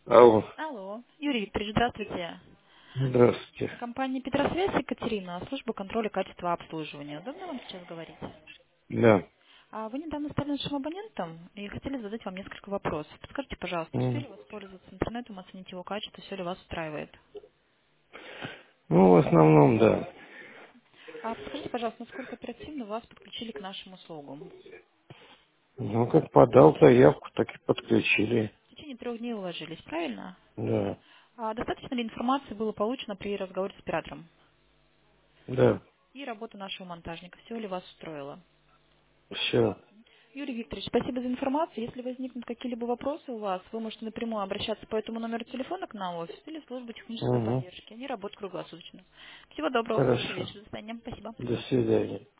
Алло, Алло. Юрий Викторович, здравствуйте. здравствуйте. Компания Петросвязь Екатерина, служба контроля качества обслуживания. Удобно вам сейчас говорить? Да. Вы недавно стали нашим абонентом и хотели задать вам несколько вопросов. Подскажите, пожалуйста, успели М. воспользоваться интернетом, оценить его качество, все ли вас устраивает? Ну, в основном, да. Подскажите, пожалуйста, насколько оперативно вас подключили к нашим услугам? Ну, как подал заявку, так и подключили. В течение 3 дней уложились, правильно? Да, Достаточно ли информации было получено при разговоре с оператором? да, И работа нашего монтажника, все ли вас устроило? все. Юрий Викторович, спасибо за информацию. Если возникнут какие-либо вопросы у вас, вы можете напрямую обращаться по этому номеру телефона к нам в офис или в службу технической Угу. поддержки. Они работают круглосуточно. Всего доброго, хорошего Хорошо. вечера. До свидания. Спасибо. До свидания.